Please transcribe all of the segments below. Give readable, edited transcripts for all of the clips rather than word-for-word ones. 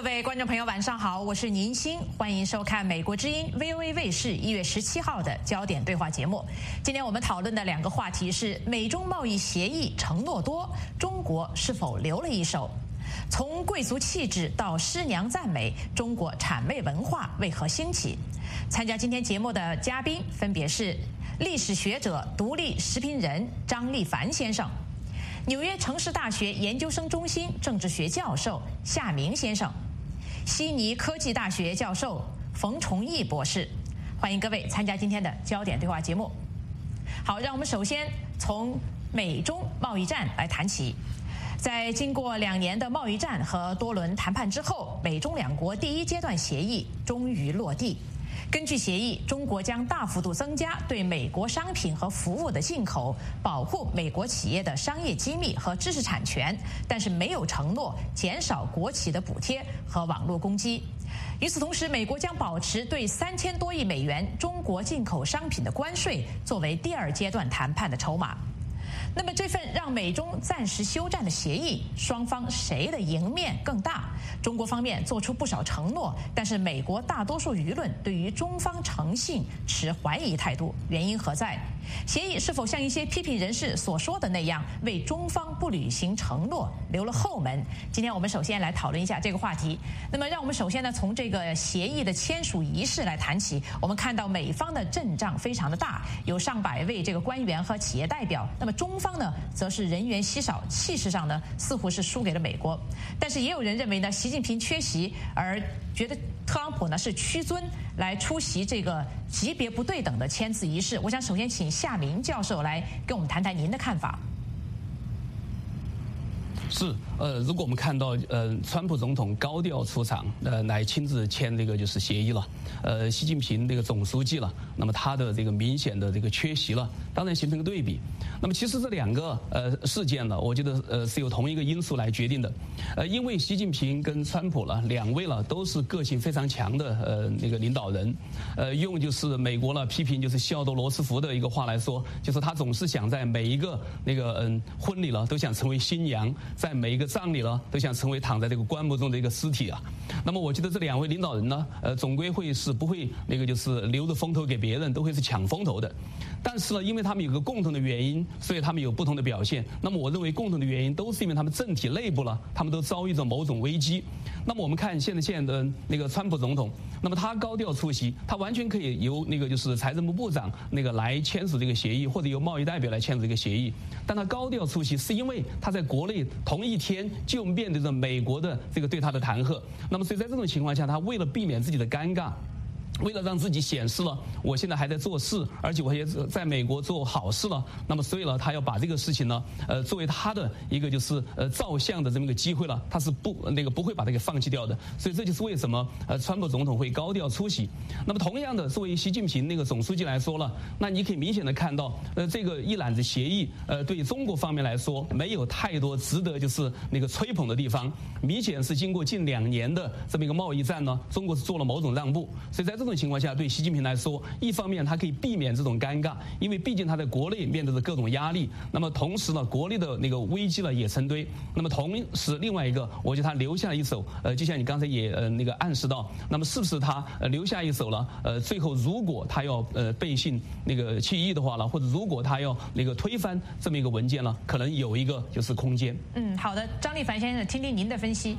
各位观众朋友，晚上好，我是宁欣，欢迎收看美国之音 VOA 卫视1月17号的焦点对话节目。今天我们讨论的两个话题是：美中贸易协议承诺多，中国是否留了一手？从贵族气质到师娘赞美，中国谄媚文化为何兴起？参加今天节目的嘉宾分别是历史学者、独立时评人张立凡先生，纽约城市大学研究生中心政治学教授夏明先生，悉尼科技大学教授冯崇义博士。欢迎各位参加今天的焦点对话节目。好，让我们首先从美中贸易战来谈起。在经过2年的贸易战和多轮谈判之后，美中两国第一阶段协议终于落地。根据协议，中国将大幅度增加对美国商品和服务的进口，保护美国企业的商业机密和知识产权，但是没有承诺减少国企的补贴和网络攻击。与此同时，美国将保持对3000多亿美元中国进口商品的关税，作为第2阶段谈判的筹码。那么这份让美中暂时休战的协议，双方谁的赢面更大？中国方面做出不少承诺，但是美国大多数舆论对于中方诚信持怀疑态度，原因何在？协议是否像一些批评人士所说的那样，为中方不履行承诺留了后门？今天我们首先来讨论一下这个话题。那么让我们首先呢从这个协议的签署仪式来谈起。我们看到美方的阵仗非常的大，有上百位这个官员和企业代表，那么中方呢则是人员稀少，气势上呢似乎是输给了美国。但是也有人认为呢，习近平缺席，而觉得特朗普呢是屈尊来出席这个级别不对等的签字仪式。我想首先请夏明教授来跟我们谈谈您的看法。 是，如果我们看到川普总统高调出场，来亲自签这个就是协议了，习近平这个总书记了，那么他的这个明显的这个缺席了，当然形成一个对比。那么其实这两个事件呢，我觉得是由同一个因素来决定的，因为习近平跟川普了两位了都是个性非常强的那个领导人，用就是美国了批评就是西奥多罗斯福的一个话来说，就是他总是想在每一个那个婚礼了都想成为新娘，在每一个葬礼了都想成为躺在这个棺木中的一个尸体啊。那么我觉得这两位领导人呢，总归会是不会那个就是留着风头给别人，都会是抢风头的。但是呢，因为他们有个共同的原因，所以他们有不同的表现。那么我认为共同的原因都是因为他们政体内部了，他们都遭遇着某种危机。那么我们看现在的那个川普总统，那么他高调出席，他完全可以由那个就是财政部部长那个来签署这个协议，或者由贸易代表来签署这个协议。但他高调出席是因为他在国内同一天就面对着美国的这个对他的弹劾。那么所以在这种情况下，他为了避免自己的尴尬，为了让自己显示了我现在还在做事，而且我也在美国做好事了，那么所以呢，他要把这个事情呢，作为他的一个就是照相的这么一个机会了，他是不会把这个放弃掉的。所以这就是为什么川普总统会高调出席。那么同样的，作为习近平那个总书记来说了，那你可以明显的看到，这个一揽子协议，对中国方面来说没有太多值得就是那个吹捧的地方，明显是经过近2年的这么一个贸易战呢，中国是做了某种让步。所以在这种情况下，对习近平来说，一方面他可以避免这种尴尬，因为毕竟他在国内面对着各种压力，那么同时呢，国内的那个危机呢也成堆。那么同时另外一个，我觉得他留下一手，就像你刚才也那个暗示到，那么是不是他留下一手了？最后如果他要背信那个弃义的话了，或者如果他要那个推翻这么一个文件了，可能有一个就是空间。 好的，张立凡先生，听听您的分析。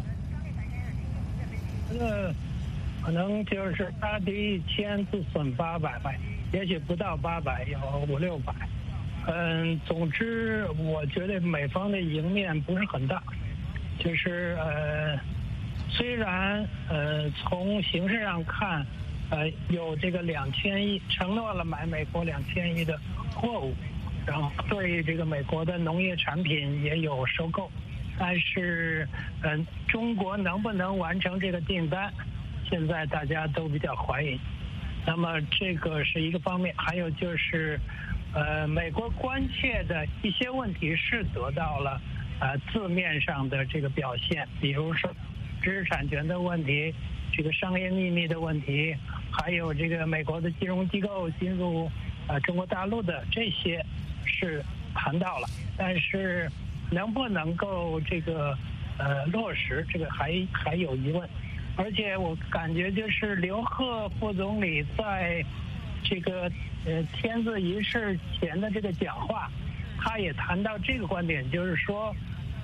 可能就是他第一签自损800，也许不到800，有500-600。总之我觉得美方的赢面不是很大，就是虽然从形式上看，有这个2000亿承诺了买美国2000亿的货物，然后对这个美国的农业产品也有收购，但是中国能不能完成这个订单？现在大家都比较怀疑，那么这个是一个方面。还有就是，美国关切的一些问题是得到了字面上的这个表现，比如说知识产权的问题，这个商业秘密的问题，还有这个美国的金融机构进入中国大陆的这些是谈到了，但是能不能够这个落实，这个还有疑问。 而且我感觉就是刘鹤副总理在这个签字仪式前的这个讲话，他也谈到这个观点，就是说，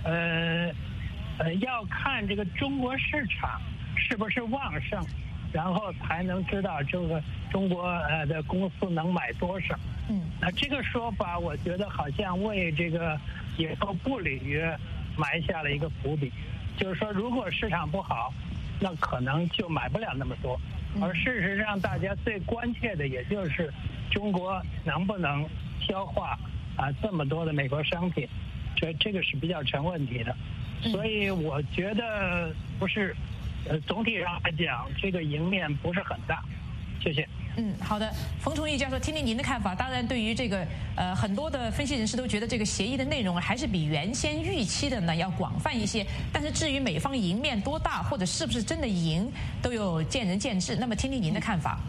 要看这个中国市场是不是旺盛，然后才能知道这个中国的公司能买多少。那这个说法，我觉得好像为这个以后不履约埋下了一个伏笔，就是说，如果市场不好，那可能就买不了那么多。而事实上，大家最关切的也就是中国能不能消化这么多的美国商品，这个是比较成问题的。所以我觉得不是，总体上来讲，这个赢面不是很大。谢谢。 好的，冯崇义教授，听听您的看法。当然，对于这个很多的分析人士都觉得这个协议的内容还是比原先预期的呢要广泛一些。但是至于美方赢面多大，或者是不是真的赢，都有见仁见智。那么，听听您的看法。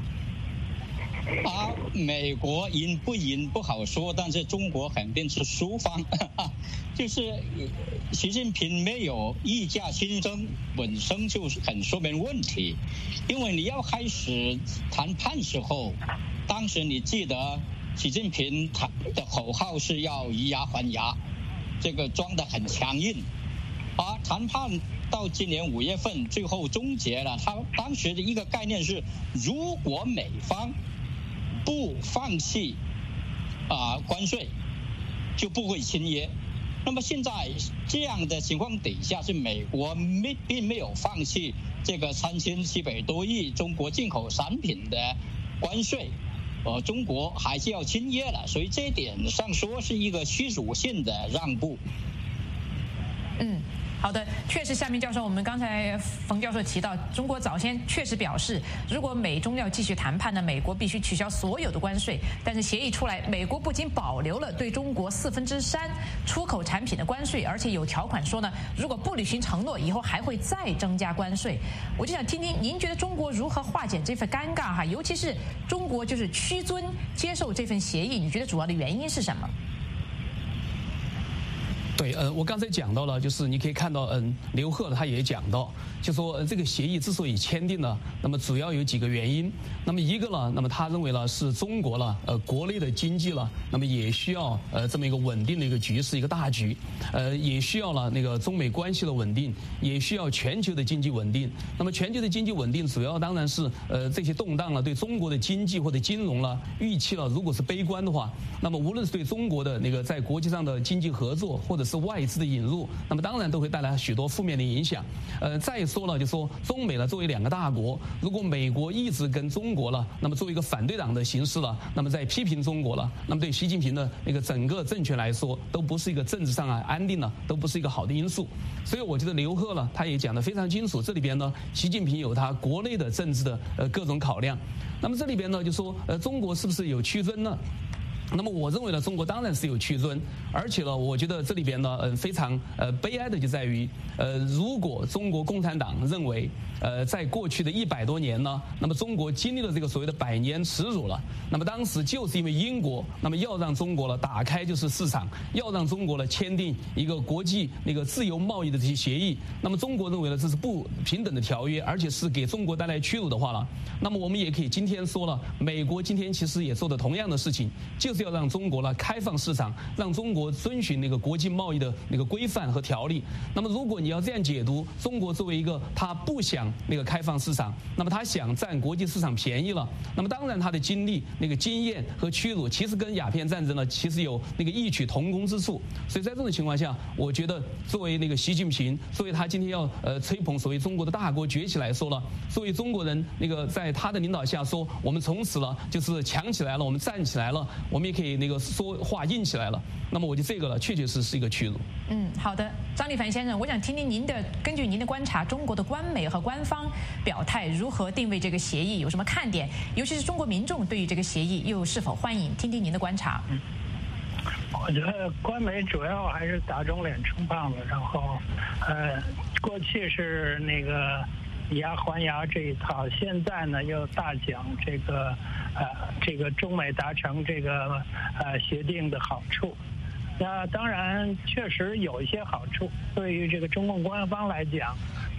美国赢不赢不好说，但是中国肯定是输方。就是习近平没有议价新增，本身就是很说明问题。因为你要开始谈判时候，当时你记得习近平的口号是要以牙还牙，这个装得很强硬。谈判到今年5月份最后终结了，他当时的一个概念是，如果美方不放弃关税，就不会签约。那么现在这样的情况底下，是美国并没有放弃这个3700多亿中国进口产品的关税，中国还是要签约了，所以这一点上说是一个虚属性的让步。 好的，确实，夏明教授，我们刚才冯教授提到，中国早先确实表示，如果美中要继续谈判呢，美国必须取消所有的关税。但是协议出来，美国不仅保留了对中国3%出口产品的关税，而且有条款说呢，如果不履行承诺，以后还会再增加关税。我就想听听您觉得中国如何化解这份尴尬哈？尤其是中国就是屈尊接受这份协议，你觉得主要的原因是什么？ 对，我刚才讲到了，就是你可以看到，刘鹤他也讲到，就说这个协议之所以签订呢，那么主要有几个原因。那么一个呢，那么他认为呢是中国了，国内的经济了，那么也需要这么一个稳定的一个局势，一个大局，也需要了那个中美关系的稳定，也需要全球的经济稳定。那么全球的经济稳定，主要当然是这些动荡了，对中国的经济或者金融了预期了，如果是悲观的话，那么无论是对中国的那个在国际上的经济合作，或者是外资的引入，那么当然都会带来许多负面的影响。再说了，就说中美呢作为2个大国，如果美国一直跟中国了，那么作为一个反对党的形式了，那么在批评中国了，那么对习近平的那个整个政权来说，都不是一个政治上安定了，都不是一个好的因素。所以我觉得刘鹤呢，他也讲得非常清楚，这里边呢，习近平有他国内的政治的各种考量。那么这里边呢，就说中国是不是有屈尊呢？那么我认为呢，中国当然是有屈尊，而且呢，我觉得这里边呢，非常悲哀的就在于，如果中国共产党认为，在过去的100多年呢，那么中国经历了这个所谓的100年耻辱了，那么当时就是因为英国，那么要让中国了打开就是市场，要让中国呢签订一个国际那个自由贸易的这些协议，那么中国认为呢这是不平等的条约，而且是给中国带来屈辱的话了，那么我们也可以今天说了，美国今天其实也做的同样的事情，就是要让中国呢开放市场，让中国遵循那个国际贸易的那个规范和条例。那么如果你要这样解读，中国作为一个他不想那个开放市场，那么他想占国际市场便宜了，那么当然他的经历那个经验和屈辱，其实跟鸦片战争呢其实有那个异曲同工之处。所以在这种情况下，我觉得作为那个习近平，作为他今天要吹捧所谓中国的大国崛起来说了，作为中国人那个在他的领导下说，我们从此了就是强起来了，我们站起来了，我们也可以那个说话硬起来了。那么我觉得这个呢，确确实是一个屈辱。 好的，张立凡先生，我想听听您的，根据您的观察，中国的官媒和官方表态如何定位这个协议，有什么看点？尤其是中国民众对于这个协议又是否欢迎？听听您的观察。 我觉得官媒主要还是打肿脸充胖子，然后过去是那个以牙还牙这一套，现在呢又大讲这个中美达成这个协定的好处。那当然确实有一些好处，对于这个中共官方来讲，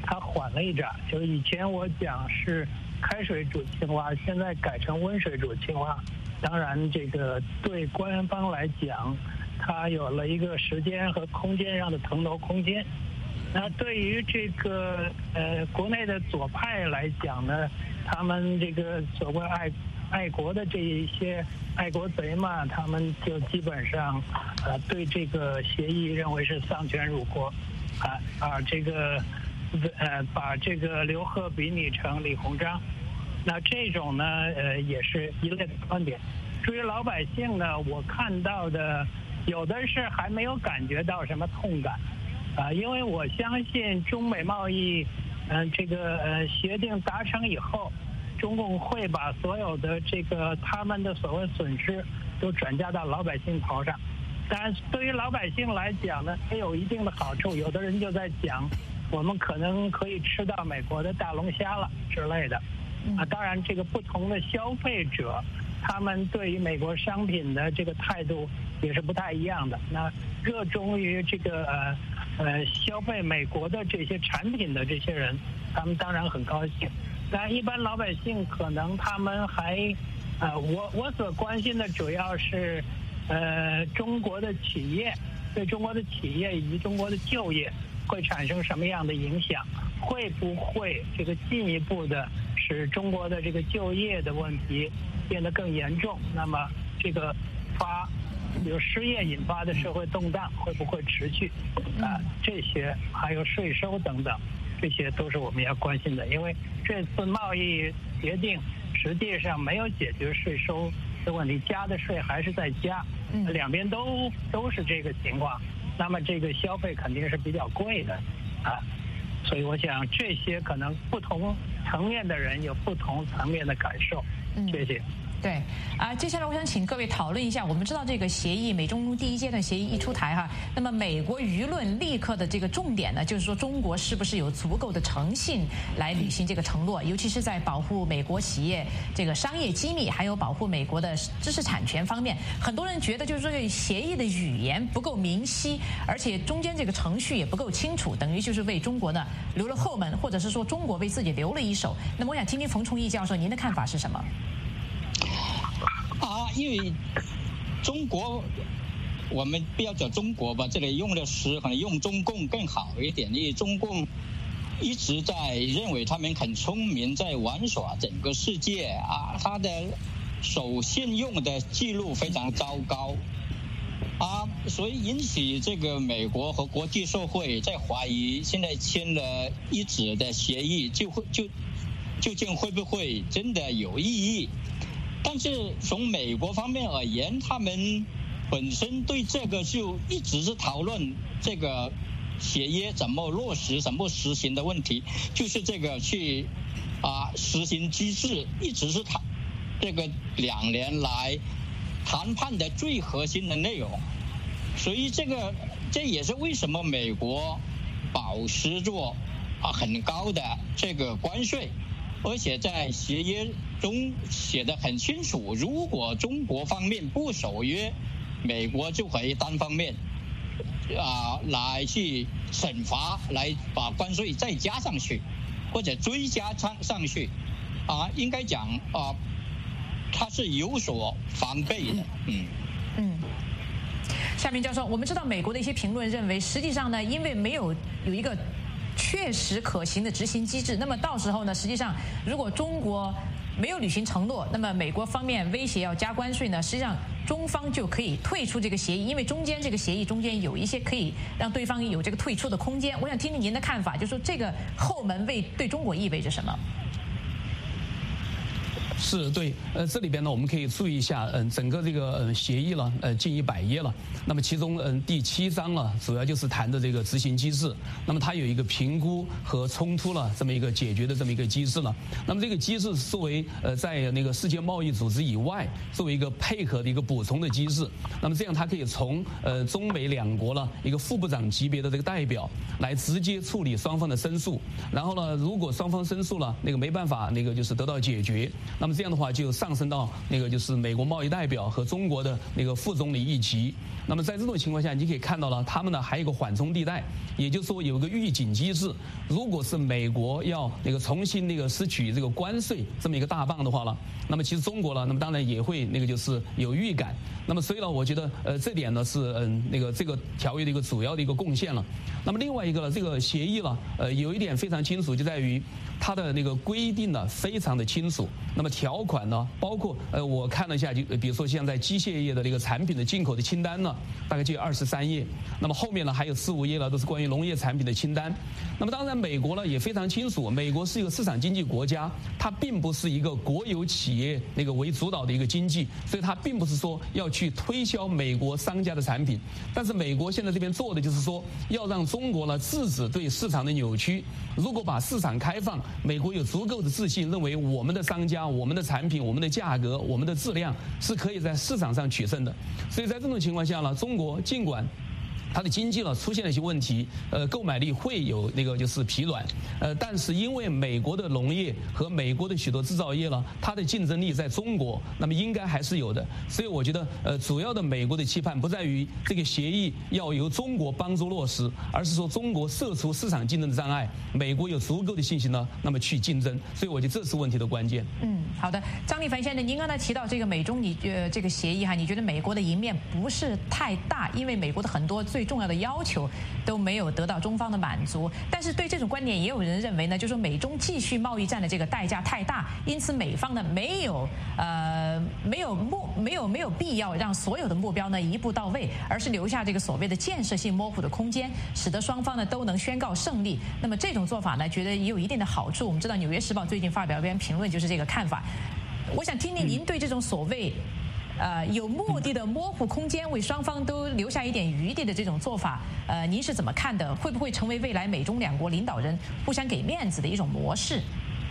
它缓了一闸，就是以前我讲是开水煮青蛙，现在改成温水煮青蛙。当然，这个对官方来讲，它有了一个时间和空间上的腾挪空间。那对于这个国内的左派来讲呢，他们这个所谓爱国的这一些爱国贼嘛，他们就基本上对这个协议认为是丧权辱国，这个把这个刘鹤比拟成李鸿章。那这种呢，也是一类的观点。至于老百姓呢，我看到的有的是还没有感觉到什么痛感，因为我相信中美贸易，这个协定达成以后，中共会把所有的这个他们的所谓损失都转嫁到老百姓头上。当然，对于老百姓来讲呢，也有一定的好处。有的人就在讲，我们可能可以吃到美国的大龙虾了之类的。当然，这个不同的消费者，他们对于美国商品的这个态度也是不太一样的。那热衷于这个消费美国的这些产品的这些人，他们当然很高兴。但一般老百姓可能他们还，我所关心的主要是，中国的企业，对中国的企业以及中国的就业会产生什么样的影响？会不会这个进一步的使中国的这个就业的问题变得更严重？那么这个比如失业引发的社会动荡会不会持续？这些还有税收等等，这些都是我们要关心的。因为这次贸易协定实际上没有解决税收的问题，加的税还是在加，两边都是这个情况。那么这个消费肯定是比较贵的，所以我想这些可能不同层面的人有不同层面的感受。谢谢。 对接下来我想请各位讨论一下。我们知道这个协议，美中第一阶段协议一出台哈，那么美国舆论立刻的这个重点呢，就是说中国是不是有足够的诚信来履行这个承诺，尤其是在保护美国企业这个商业机密，还有保护美国的知识产权方面。很多人觉得就是这个协议的语言不够明晰，而且中间这个程序也不够清楚，等于就是为中国呢留了后门，或者是说中国为自己留了一手。那么我想听听冯崇义教授您的看法是什么？ 因为中国，我们不要讲中国吧，这里用的词可能用中共更好一点，因为中共一直在认为他们很聪明，在玩耍整个世界他的守信用的记录非常糟糕所以引起这个美国和国际社会在怀疑，现在签了一纸的协议，究竟会不会真的有意义？但是从美国方面而言，他们本身对这个就一直是讨论这个协议怎么落实、怎么实行的问题，就是这个去实行机制，一直是这个2年来谈判的最核心的内容。所以这也是为什么美国保持着很高的这个关税。而且在协议中写得很清楚，如果中国方面不守约，美国就可以单方面来去惩罚，来把关税再加上去，或者追加上去应该讲它是有所防备的。 夏明教授，我们知道美国的一些评论认为，实际上呢，因为没有一个确实可行的执行机制，那么到时候呢，实际上如果中国没有履行承诺，那么美国方面威胁要加关税呢，实际上中方就可以退出这个协议，因为中间这个协议中间有一些可以让对方有这个退出的空间。我想听听您的看法，就是说这个后门对中国意味着什么？ 是对，这里边呢，我们可以注意一下，整个这个协议了，近100页了。那么其中，第7章了，主要就是谈的这个执行机制。那么它有一个评估和冲突了这么一个解决的这么一个机制了。那么这个机制是作为在那个世界贸易组织以外，作为一个配合的一个补充的机制。那么这样它可以从中美2国了一个副部长级别的这个代表来直接处理双方的申诉。然后呢，如果双方申诉了那个没办法那个就是得到解决，那么么这样的话就上升到那个就是美国贸易代表和中国的那个副总理一级。那么在这种情况下，你可以看到了，他们呢还有一个缓冲地带，也就是说有一个预警机制。如果是美国要那个重新那个拾取这个关税这么一个大棒的话了，那么其实中国呢，那么当然也会那个就是有预感。那么所以呢，我觉得这点呢是那个这个条约的一个主要的一个贡献了。那么另外一个呢，这个协议呢，有一点非常清楚，就在于它的那个规定呢非常的清楚。那么条款呢，包括我看了一下，就比如说像在机械业的那个产品的进口的清单呢，大概就有23页。那么后面呢还有4、5页呢，都是关于农业产品的清单。那么当然，美国呢也非常清楚，美国是一个市场经济国家，它并不是一个国有企业那个为主导的一个经济，所以它并不是说要去推销美国商家的产品。但是美国现在这边做的就是说，要让中国呢制止对市场的扭曲。如果把市场开放，美国有足够的自信，认为我们的商家、我们的产品、我们的价格、我们的质量是可以在市场上取胜的。所以在这种情况下呢，中国尽管它的经济呢出现了一些问题，购买力会有那个就是疲软，但是因为美国的农业和美国的许多制造业呢，它的竞争力在中国，那么应该还是有的。所以我觉得，主要的美国的期盼不在于这个协议要由中国帮助落实，而是说中国撤除市场竞争的障碍，美国有足够的信心呢，那么去竞争。所以我觉得这是问题的关键。 好的，张立凡先生，您刚才提到这个美中这个协议哈，你觉得美国的赢面不是太大，因为美国的很多最重要的要求都没有得到中方的满足。但是对这种观点，也有人认为呢，就是说美中继续贸易战的这个代价太大，因此美方呢没有必要让所有的目标呢一步到位，而是留下这个所谓的建设性模糊的空间，使得双方呢都能宣告胜利。那么这种做法呢，觉得也有一定的好处。我们知道《纽约时报》最近发表一篇评论，就是这个看法。我想听听您对这种所谓有目的的模糊空间，为双方都留下一点余地的这种做法，您是怎么看的？会不会成为未来美中两国领导人互相给面子的一种模式？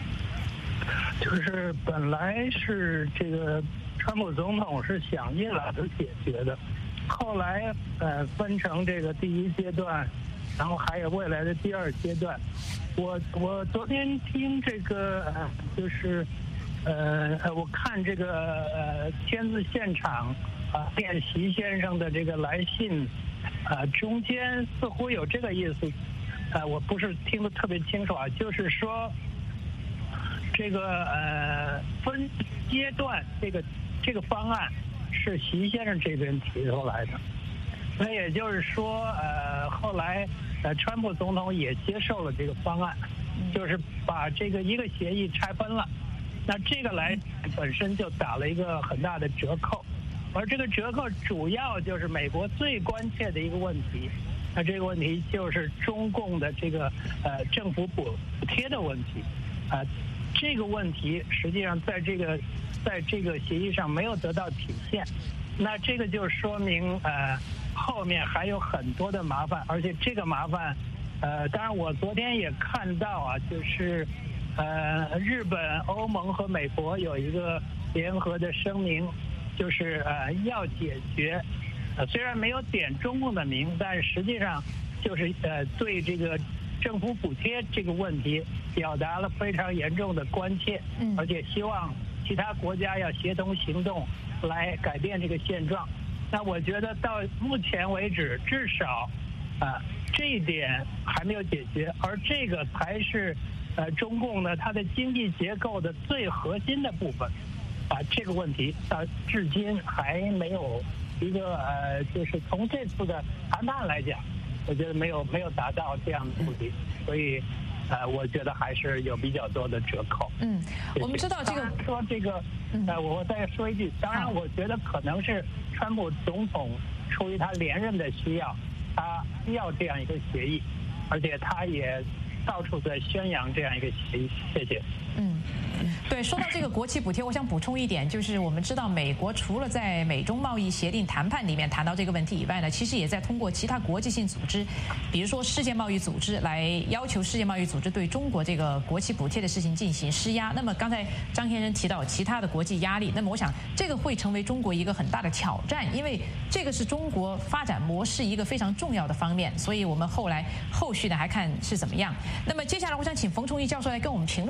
就是本来是这个川普总统是想一揽子解决的，后来分成这个第一阶段，然后还有未来的第二阶段。我昨天听这个就是我看这个签字现场练习先生的这个来信中间似乎有这个意思，我不是听得特别清楚啊，就是说这个分阶段这个方案是习先生这边提出来的，那也就是说后来川普总统也接受了这个方案，就是把这个一个协议拆分了。那这个来本身就打了一个很大的折扣，而这个折扣主要就是美国最关切的一个问题，那这个问题就是中共的这个政府补贴的问题，这个问题实际上在这个协议上没有得到体现，那这个就说明后面还有很多的麻烦，而且这个麻烦当然我昨天也看到啊，就是日本、欧盟和美国有一个联合的声明，就是要解决，虽然没有点中共的名，但实际上就是对这个政府补贴这个问题表达了非常严重的关切，而且希望其他国家要协同行动来改变这个现状。那我觉得到目前为止，至少这一点还没有解决，而这个才是中共呢它的经济结构的最核心的部分，这个问题到至今还没有一个就是从这次的谈判来讲，我觉得没有达到这样的目的，所以我觉得还是有比较多的折扣。 我们知道这个说这个我再说一句，当然我觉得可能是川普总统出于他连任的需要，他需要这样一个协议，而且他也到处在宣扬这样一个协议。谢谢。 对，说到这个国企补贴，我想补充一点，就是我们知道美国除了在美中贸易协定谈判里面谈到这个问题以外呢，其实也在通过其他国际性组织，比如说世界贸易组织来要求世界贸易组织对中国这个国企补贴的事情进行施压。那么刚才张先生提到其他的国际压力，那么我想这个会成为中国一个很大的挑战，因为这个是中国发展模式一个非常重要的方面，所以我们后续呢还看是怎么样。那么接下来我想请冯崇义教授来跟我们评论一下，我们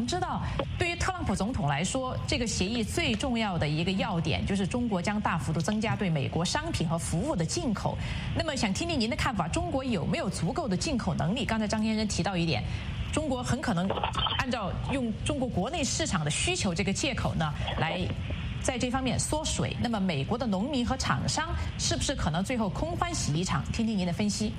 知道，对于特朗普总统来说，这个协议最重要的一个要点就是中国将大幅度增加对美国商品和服务的进口。那么想听听您的看法，中国有没有足够的进口能力？刚才张先生提到一点，中国很可能按照用中国国内市场的需求这个借口呢，来在这方面缩水。那么美国的农民和厂商是不是可能最后空欢喜一场？听听您的分析。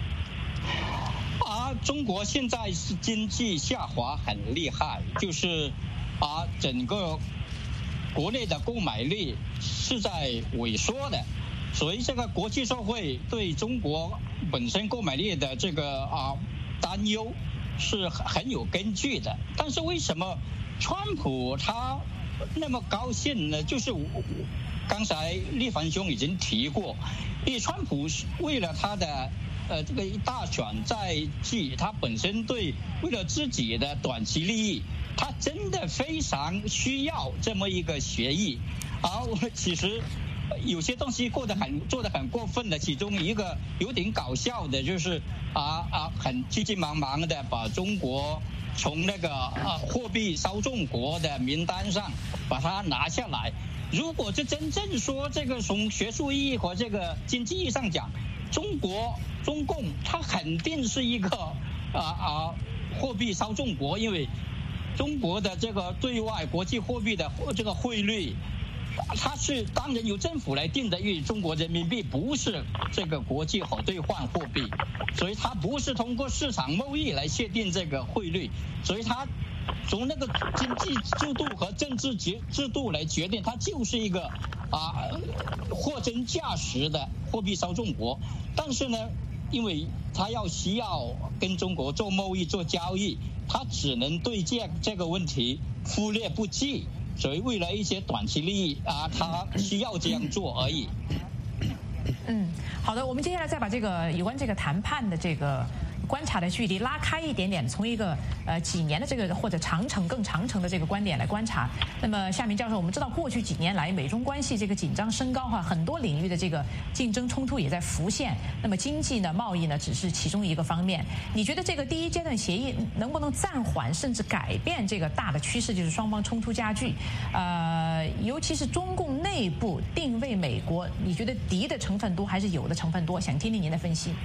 中国现在是经济下滑很厉害，就是整个国内的购买力是在萎缩的，所以这个国际社会对中国本身购买力的这个担忧是很有根据的。但是为什么川普他那么高兴呢？就是刚才立凡兄已经提过，因为川普为了他的这个大选在即，他本身为了自己的短期利益，他真的非常需要这么一个协议。其实有些东西做得很过分的，其中一个有点搞笑的就是很急急忙忙的把中国从那个货币稍纵国的名单上把它拿下来。如果是真正说这个从学术意义和这个经济意义上讲，中共它肯定是一个货币稍纵国，因为中国的这个对外国际货币的这个汇率，它是当然由政府来定的，因为中国人民币不是这个国际可兑换货币，所以它不是通过市场贸易来确定这个汇率，所以它从那个经济制度和政治制度来决定，它就是一个货真价实的货币稍纵国。但是呢，因为它需要跟中国做贸易做交易，它只能对这个问题忽略不计，所以为了一些短期利益它需要这样做而已。 好的，我们接下来再把这个有关这个谈判的这个观察的距离拉开一点点，从一个几年的这个或者更长程的这个观点来观察。那么夏明教授，我们知道过去几年来美中关系这个紧张升高很多领域的这个竞争冲突也在浮现。那么经济呢、贸易呢只是其中一个方面。你觉得这个第一阶段协议能不能暂缓甚至改变这个大的趋势，就是双方冲突加剧？尤其是中共内部定位美国，你觉得敌的成分多还是有的成分多？想听听您的分析。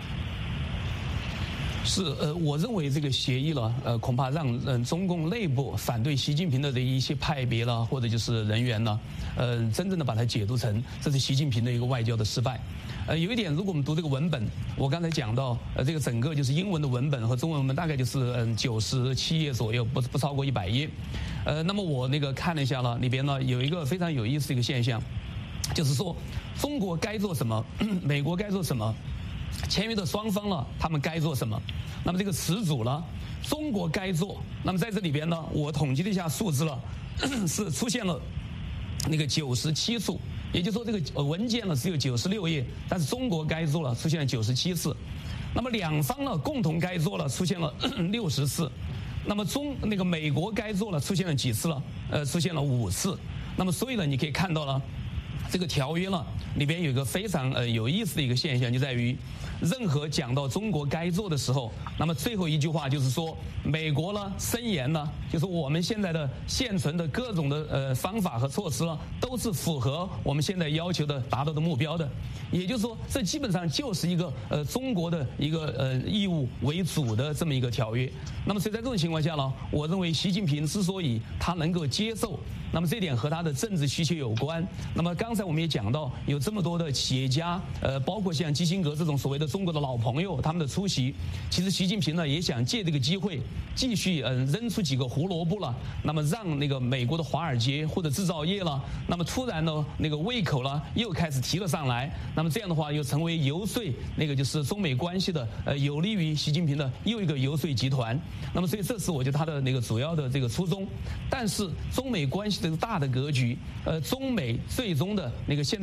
是我认为这个协议了，恐怕让中共内部反对习近平的这一些派别了，或者就是人员呢，真正的把它解读成这是习近平的一个外交的失败。有一点，如果我们读这个文本，我刚才讲到，这个整个就是英文的文本和中文文本大概就是97页左右，不超过100页。那么我那个看了一下了，里边呢有一个非常有意思的一个现象，就是说中国该做什么，美国该做什么。签约的双方了，他们该做什么？那么这个词组了，中国该做。那么在这里边呢，我统计了一下数字了，是出现了那个97处，也就是说这个文件呢只有96页，但是中国该做了出现了97次。那么两方呢共同该做了出现了60次。那么那个美国该做了出现了几次了？出现了5次。那么所以呢，你可以看到了。这个条约呢，里边有一个非常有意思的一个现象，就在于，任何讲到中国该做的时候，那么最后一句话就是说，美国呢声言呢，就是我们现在的现存的各种的方法和措施呢，都是符合我们现在要求的达到的目标的。也就是说，这基本上就是一个中国的一个义务为主的这么一个条约。那么所以在这种情况下呢，我认为习近平之所以他能够接受，那么这点和他的政治需求有关。那么刚才我们也讲到，有这么多的企业家，包括像基辛格这种所谓的中国的老朋友，他们的出席，其实习近平呢也想借这个机会继续扔出几个胡萝卜了，那么让那个美国的华尔街或者制造业了，那么突然呢那个胃口了又开始提了上来，那么这样的话又成为游说那个就是中美关系的有利于习近平的又一个游说集团。那么所以这是我觉得他的那个主要的这个初衷。但是中美关系的大的格局，中美最终的那个现在是不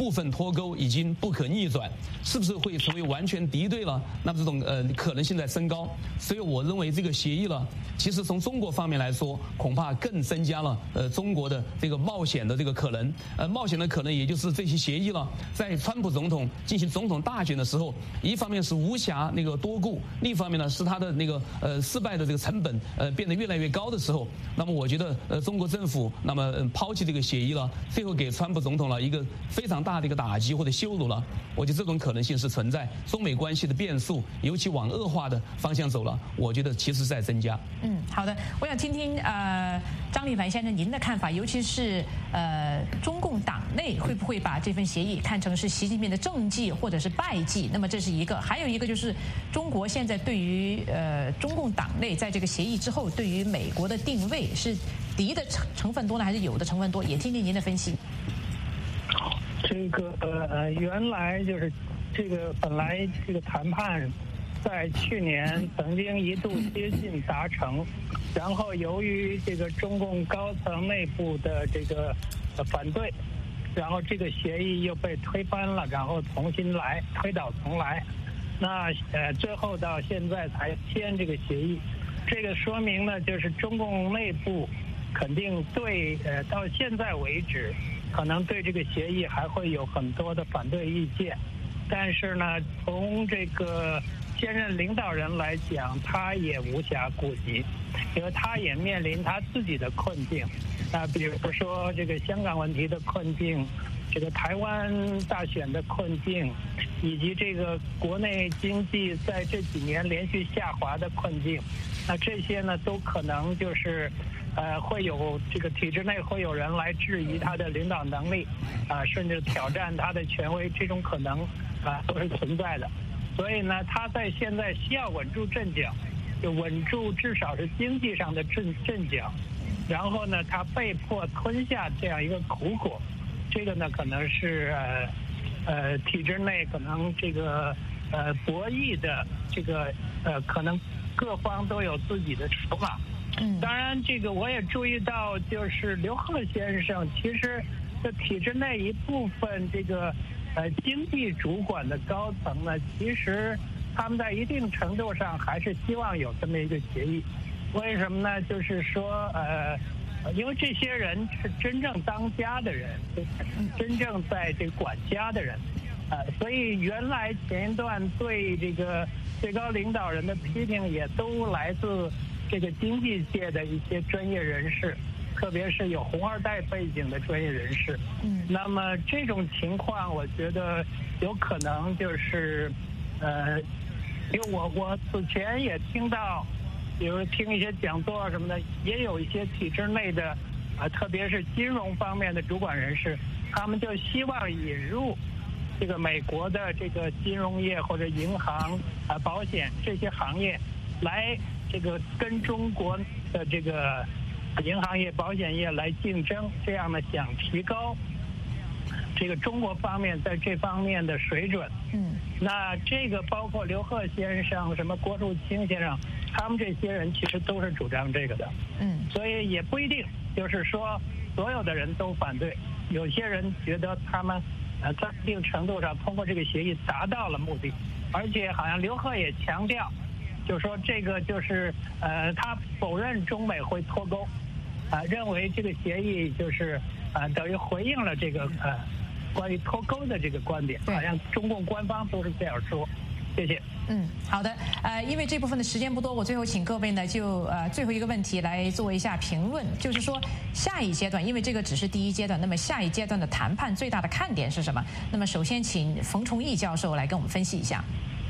部分脱钩已经不可逆转，是不是会成为完全敌对了？那么这种可能性在升高。所以我认为这个协议了，其实从中国方面来说，恐怕更增加了中国的这个冒险的这个可能。冒险的可能也就是这些协议了，在川普总统进行总统大选的时候，一方面是无暇那个多顾，另一方面呢是他的那个失败的这个成本变得越来越高的时候，那么我觉得中国政府那么抛弃这个协议了，最后给川普总统了一个非常大的一个打击或者羞辱了。我觉得这种可能性是存在，中美关系的变数尤其往恶化的方向走了，我觉得其实在增加。 好的，我想听听张立凡先生您的看法，尤其是中共党内会不会把这份协议看成是习近平的政绩或者是败绩？那么这是一个，还有一个就是中国现在对于中共党内在这个协议之后对于美国的定位是敌的成分多呢，还是有的成分多？也听听您的分析。 这个原来就是这个本来这个谈判在去年曾经一度接近达成，然后由于这个中共高层内部的这个反对，然后这个协议又被推翻了，然后重新来推倒重来，那最后到现在才签这个协议，这个说明呢，就是中共内部肯定对到现在为止，可能对这个协议还会有很多的反对意见，但是呢，从这个现任领导人来讲，他也无暇顾及，因为他也面临他自己的困境。比如说这个香港问题的困境，这个台湾大选的困境，以及这个国内经济在这几年连续下滑的困境，那这些呢都可能就是会有这个体制内会有人来质疑他的领导能力，甚至挑战他的权威，这种可能都是存在的。所以呢，他在现在需要稳住阵脚，就稳住至少是经济上的阵脚，然后呢，他被迫吞下这样一个苦果，这个呢可能是体制内可能这个博弈的这个可能各方都有自己的筹码。当然这个我也注意到，就是刘鹤先生其实这体制内一部分这个经济主管的高层呢，其实他们在一定程度上还是希望有这么一个协议。为什么呢？就是说因为这些人是真正当家的人，真正在这管家的人，所以原来前一段对这个最高领导人的批评也都来自这个经济界的一些专业人士，特别是有红二代背景的专业人士。那么这种情况，我觉得有可能就是因为我此前也听到，比如听一些讲座什么的，也有一些体制内的特别是金融方面的主管人士，他们就希望引入这个美国的这个金融业或者银行保险这些行业来这个跟中国的这个银行业保险业来竞争，这样呢想提高这个中国方面在这方面的水准。那这个包括刘鹤先生什么郭树清先生，他们这些人其实都是主张这个的。所以也不一定就是说所有的人都反对，有些人觉得他们在一定程度上通过这个协议达到了目的，而且好像刘鹤也强调，就是说这个就是他否认中美会脱钩，认为这个协议就是等于回应了这个关于脱钩的这个观点，好像中共官方都是这样说。谢谢。 好的，因为这部分的时间不多，我最后请各位呢就最后一个问题来做一下评论，就是说下一阶段，因为这个只是第一阶段，那么下一阶段的谈判最大的看点是什么？那么首先请冯崇义教授来跟我们分析一下。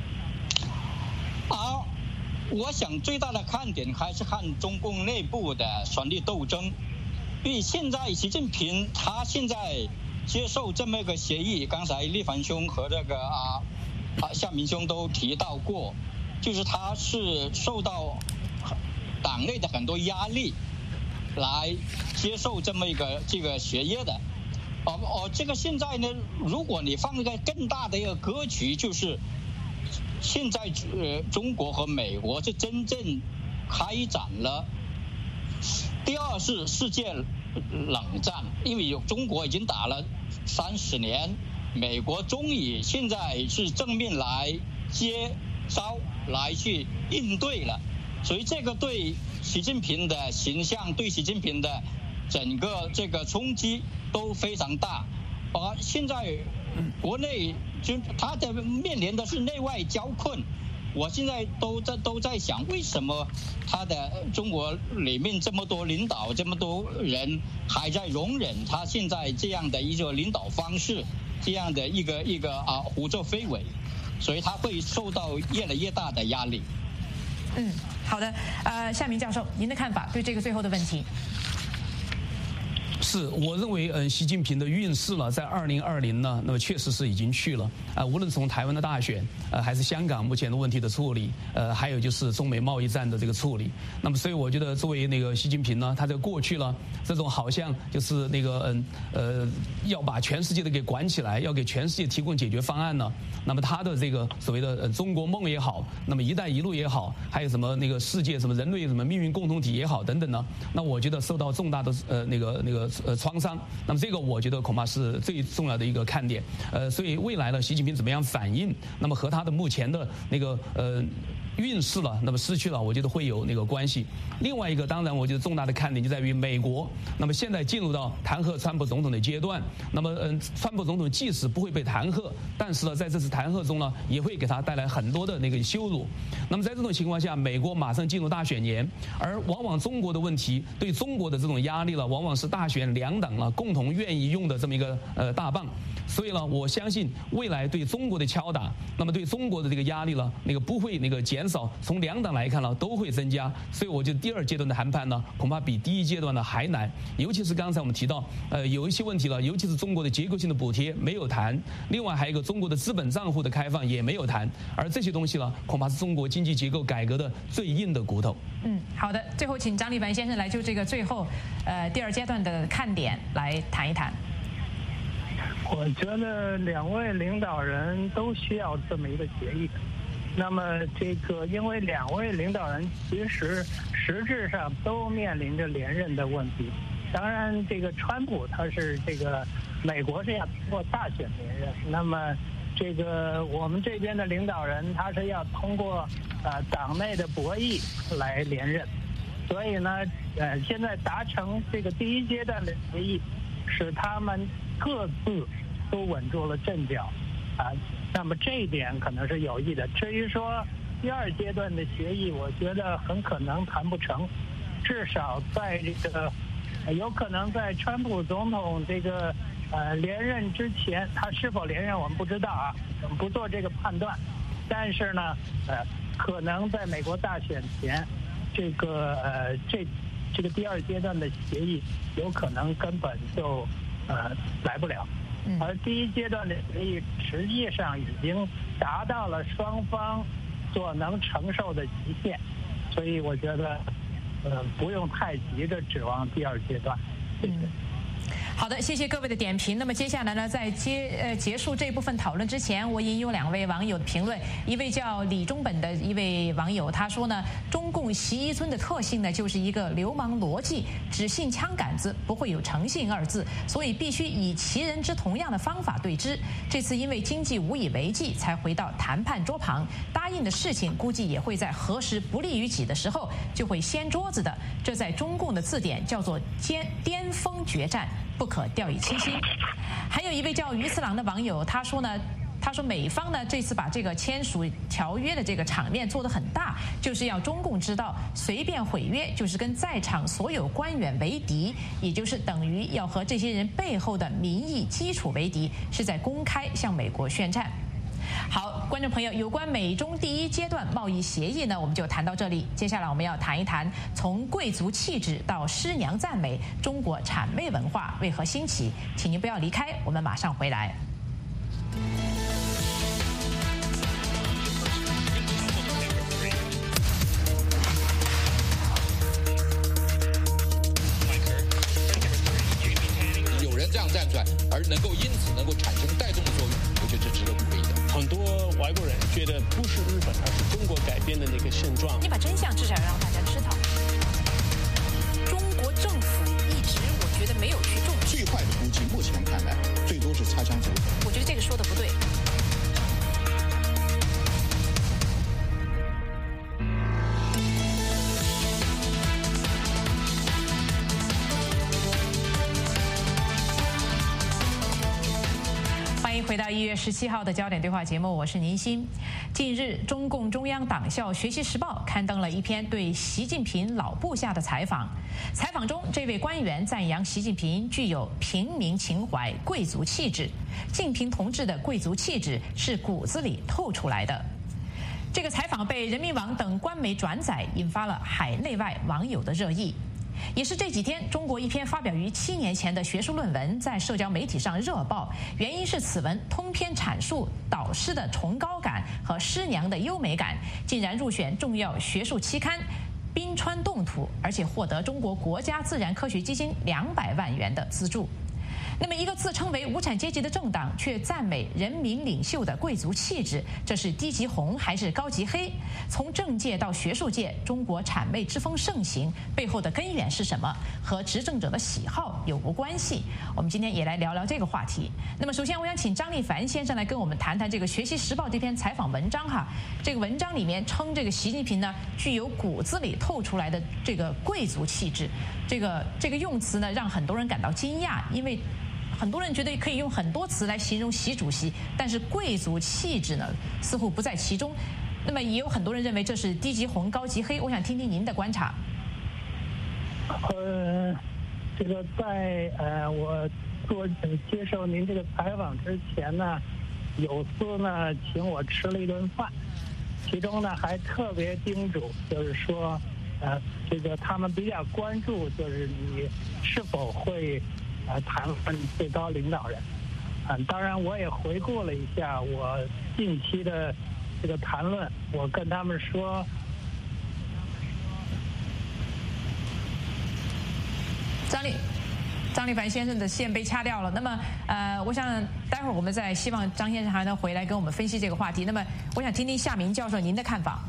我想最大的看点还是看中共内部的权力斗争，因为现在习近平他现在接受这么一个协议，刚才立凡兄和这个夏明兄都提到过，就是他是受到党内的很多压力来接受这么一个这个协议的。这个现在呢，如果你放一个更大的一个格局，就是现在中国和美国是真正开展了第二次世界冷战，因为中国已经打了30年， 美国终于现在是正面来接招，来去应对了，所以这个对习近平的形象，对习近平的整个这个冲击都非常大。现在国内就他的面临的是内外交困。我现在都在想，为什么他的中国里面这么多领导，这么多人还在容忍他现在这样的一个领导方式，这样的一个胡作非为，所以他会受到越来越大的压力。 好的，夏明教授，您的看法对这个最后的问题？ 是，我认为习近平的运势呢，在2020呢，那么确实是已经去了无论从台湾的大选还是香港目前的问题的处理还有就是中美贸易战的这个处理，那么所以我觉得作为那个习近平呢，他在过去了这种好像就是那个要把全世界都给管起来，要给全世界提供解决方案呢，那么他的这个所谓的中国梦也好，那么一带一路也好，还有什么那个世界什么人类什么命运共同体也好等等呢，那我觉得受到重大的那个创伤，那么这个我觉得恐怕是最重要的一个看点。所以未来呢，习近平怎么样反应，那么和他的目前的那个运势了，那么失去了，我觉得会有那个关系。另外一个，当然我觉得重大的看点就在于美国，那么现在进入到弹劾川普总统的阶段，那么川普总统即使不会被弹劾，但是呢，在这次弹劾中呢，也会给他带来很多的那个羞辱。那么在这种情况下，美国马上进入大选年，而往往中国的问题对中国的这种压力了，往往是大选两党了共同愿意用的这么一个大棒。所以呢，我相信未来对中国的敲打，那么对中国的这个压力呢，那个不会那个减少，从两党来看呢，都会增加。所以我觉得第二阶段的谈判呢，恐怕比第一阶段呢还难。尤其是刚才我们提到，有一些问题了，尤其是中国的结构性的补贴没有谈，另外还有一个中国的资本账户的开放也没有谈，而这些东西呢，恐怕是中国经济结构改革的最硬的骨头。 好的，最后请张立凡先生来就这个最后第二阶段的看点来谈一谈。 我觉得两位领导人都需要这么一个协议。那么这个，因为两位领导人其实实质上都面临着连任的问题。当然，这个川普他是这个美国是要通过大选连任，那么这个我们这边的领导人他是要通过党内的博弈来连任。所以呢，现在达成这个第一阶段的协议，使他们各自都稳住了阵脚那么这一点可能是有益的。至于说第二阶段的协议，我觉得很可能谈不成，至少在这个有可能在川普总统这个连任之前，他是否连任我们不知道我们不做这个判断。但是呢，可能在美国大选前，这个这个第二阶段的协议有可能根本就来不了。而第一阶段的协议实际上已经达到了双方所能承受的极限，所以我觉得不用太急着指望第二阶段。谢谢。 好的，谢谢各位的点评。那么接下来呢，在结束这部分讨论之前，我引用两位网友的评论。一位叫李中本的一位网友，他说呢，中共习一尊的特性呢，就是一个流氓逻辑，只信枪杆子，不会有诚信二字，所以必须以其人之同样的方法对之。这次因为经济无以为继，才回到谈判桌旁，答应的事情估计也会在何时不利于己的时候就会掀桌子的。这在中共的字典叫做巅峰决战，不可掉以轻心。还有一位叫于次郎的网友，他说美方呢这次把这个签署条约的这个场面做得很大，就是要中共知道随便毁约就是跟在场所有官员为敌，也就是等于要和这些人背后的民意基础为敌，是在公开向美国宣战。好，观众朋友，有关美中第一阶段贸易协议呢，我们就谈到这里。接下来我们要谈一谈从贵族气质到师娘赞美，中国谄媚文化为何兴起？请您不要离开，我们马上回来。 有人这样站出来，而因此能够产生带动的作用，我觉得这值得鼓励的。 很多外国人觉得不是日本，而是中国改变的那个现状。 你把真相至少让大家知道。中国政府一直我觉得没有去重视。 最坏的估计，目前看来最多是擦枪走火。 我觉得这个说的不对。回到1月17号的焦点对话节目，我是宁鑫。近日，中共中央党校学习时报刊登了一篇对习近平老部下的采访。采访中，这位官员赞扬习近平具有平民情怀、贵族气质。近平同志的贵族气质是骨子里透出来的。这个采访被人民网等官媒转载，引发了海内外网友的热议。也是这几天，中国一篇发表于7年前的学术论文在社交媒体上热爆，原因是此文通篇阐述导师的崇高感和师娘的优美感，竟然入选重要学术期刊《冰川冻土》，而且获得中国国家自然科学基金200万元的资助。那么，一个自称为无产阶级的政党，却赞美人民领袖的贵族气质，这是低级红还是高级黑？从政界到学术界，中国谄媚之风盛行，背后的根源是什么？和执政者的喜好有无关系？我们今天也来聊聊这个话题。那么，首先我想请张立凡先生来跟我们谈谈这个《学习时报》这篇采访文章哈。这个文章里面称这个习近平呢，具有骨子里透出来的这个贵族气质。这个用词呢，让很多人感到惊讶，因为很多人觉得可以用很多词来形容习主席，但是贵族气质呢似乎不在其中。那么也有很多人认为这是低级红高级黑，我想听听您的观察。 这个在我接受您这个采访之前呢，有司呢请我吃了一顿饭，其中呢还特别叮嘱，就是说这个他们比较关注就是你是否会谈论最高领导人。当然我也回顾了一下我近期的这个谈论，我跟他们说， 张立凡先生的线被掐掉了。那么我想待会儿我们再希望张先生还能回来跟我们分析这个话题。那么我想听听夏明教授您的看法。